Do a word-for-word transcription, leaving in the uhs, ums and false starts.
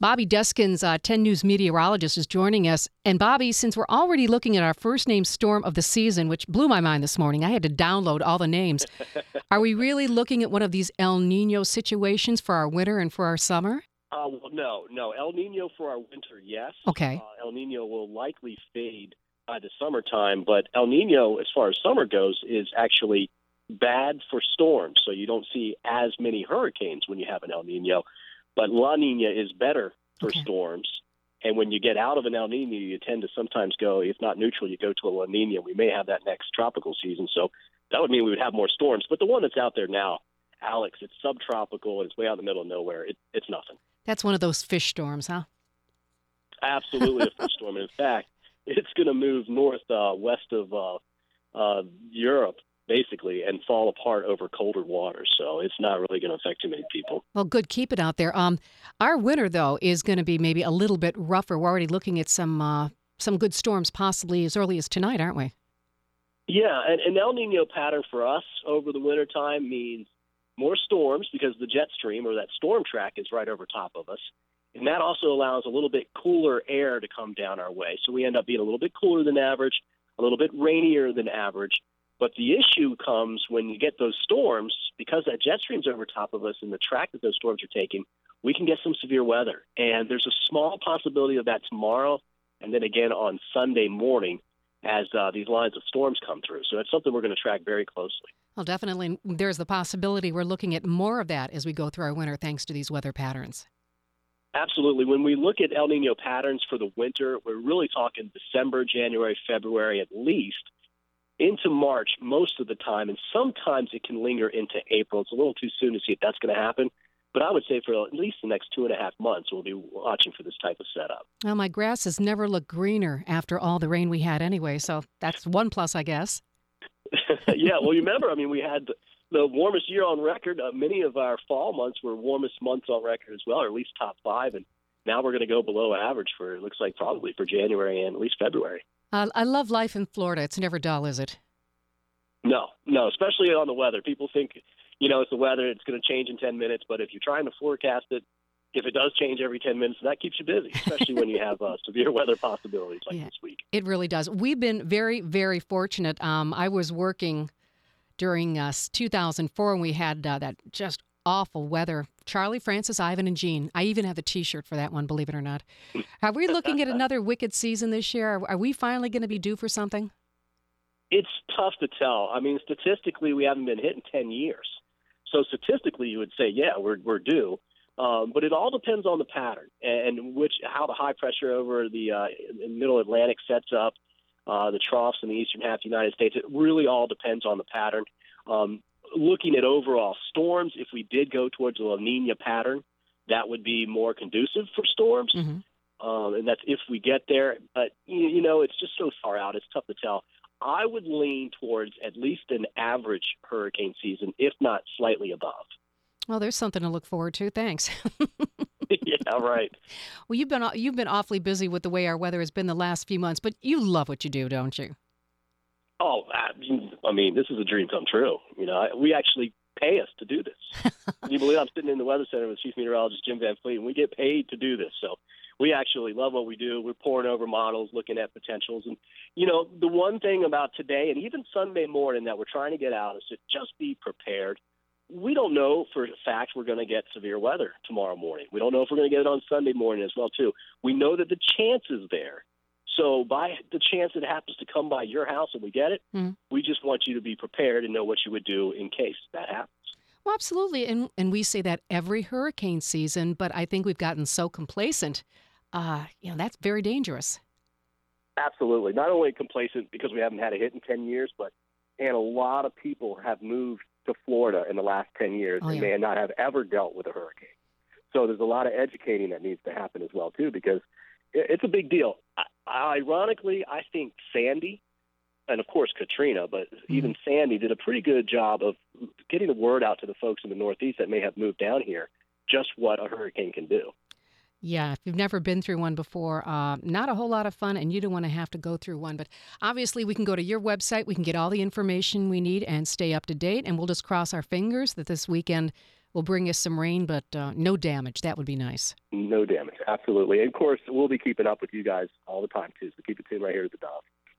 Bobby Deskins, uh, ten News meteorologist, is joining us. And Bobby, since we're already looking at our first name storm of the season, which blew my mind this morning, I had to download all the names. Are we really looking at one of these El Nino situations for our winter and for our summer? Uh, well, no, no. El Nino for our winter, yes. Okay. Uh, El Nino will likely fade by the summertime, but El Nino, as far as summer goes, is actually bad for storms. So you don't see as many hurricanes when you have an El Nino. But La Nina is better for Okay. storms. And when you get out of an El Nino, you tend to sometimes go, if not neutral, you go to a La Nina. We may have that next tropical season. So that would mean we would have more storms. But the one that's out there now, Alex, it's subtropical. It's way out in the middle of nowhere. It, it's nothing. That's one of those fish storms, huh? Absolutely a fish storm. And in fact, it's going to move north uh, west of uh, uh, Europe, basically, and fall apart over colder waters. So it's not really going to affect too many people. Well, good. Keep it out there. Um, our winter, though, is going to be maybe a little bit rougher. We're already looking at some uh, some good storms possibly as early as tonight, aren't we? Yeah, and an El Nino pattern for us over the wintertime means more storms because the jet stream or that storm track is right over top of us. And that also allows a little bit cooler air to come down our way. So we end up being a little bit cooler than average, a little bit rainier than average. But the issue comes when you get those storms, because that jet stream's over top of us and the track that those storms are taking, we can get some severe weather. And there's a small possibility of that tomorrow and then again on Sunday morning as uh, these lines of storms come through. So that's something we're going to track very closely. Well, definitely there's the possibility we're looking at more of that as we go through our winter thanks to these weather patterns. Absolutely. When we look at El Nino patterns for the winter, we're really talking December, January, February at least, into March most of the time, and sometimes it can linger into April. It's a little too soon to see if that's going to happen, but I would say for at least the next two and a half months, we'll be watching for this type of setup. Well, my grass has never looked greener after all the rain we had anyway, so that's one plus, I guess. Yeah, well, you remember, I mean, we had the, the warmest year on record. Uh, many of our fall months were warmest months on record as well, or at least top five, and now we're going to go below average for, it looks like, probably for January and at least February. Uh, I love life in Florida. It's never dull, is it? No, no, especially on the weather. People think, you know, it's the weather, it's going to change in ten minutes, but if you're trying to forecast it, if it does change every ten minutes, that keeps you busy, especially when you have uh, severe weather possibilities like Yeah, this week. it really does. We've been very, very fortunate. Um, I was working during uh, two thousand four, and we had uh, that just awful weather. Charlie, Francis, Ivan, and Jean. I even have a T-shirt for that one, believe it or not. Are we looking at another wicked season this year? Are, are we finally going to be due for something? It's tough to tell. I mean, statistically, we haven't been hit in ten years. So statistically, you would say, yeah, we're we're due. Um, but it all depends on the pattern and which how the high pressure over the uh, middle Atlantic sets up, uh, the troughs in the eastern half of the United States. It really all depends on the pattern. Um, looking at overall storms, if we did go towards a La Nina pattern, that would be more conducive for storms. Mm-hmm. Um, and that's if we get there. But, you, you know, it's just so far out. It's tough to tell. I would lean towards at least an average hurricane season, if not slightly above. Well, there's something to look forward to. Thanks. Yeah, right. Well, you've been you've been awfully busy with the way our weather has been the last few months, but you love what you do, don't you? Oh, I I mean, this is a dream come true. You know, I- we actually pay us to do this. Can you believe I'm sitting in the Weather Center with Chief Meteorologist Jim Van Fleet, and we get paid to do this. So we actually love what we do. We're poring over models, looking at potentials. And, you know, the one thing about today and even Sunday morning that we're trying to get out is to just be prepared. We don't know for a fact we're going to get severe weather tomorrow morning. We don't know if we're going to get it on Sunday morning as well, too. We know that the chance is there. So by the chance it happens to come by your house and we get it, Mm-hmm. we just want you to be prepared and know what you would do in case that happens. Well, absolutely. And and we say that every hurricane season, but I think we've gotten so complacent. Uh, you know, that's very dangerous. Absolutely. Not only complacent because we haven't had a hit in ten years, but and a lot of people have moved to Florida in the last ten years Oh, and yeah. may not have ever dealt with a hurricane. So there's a lot of educating that needs to happen as well, too, because it- it's a big deal. I- Ironically, I think Sandy, and of course Katrina, but even Sandy did a pretty good job of getting the word out to the folks in the Northeast that may have moved down here just what a hurricane can do. Yeah, if you've never been through one before, uh, not a whole lot of fun, and you don't want to have to go through one. But obviously, we can go to your website. We can get all the information we need and stay up to date. And we'll just cross our fingers that this weekend will bring us some rain, but uh, no damage. That would be nice. No damage, absolutely. And of course, we'll be keeping up with you guys all the time too. So keep it tuned right here at the Dove.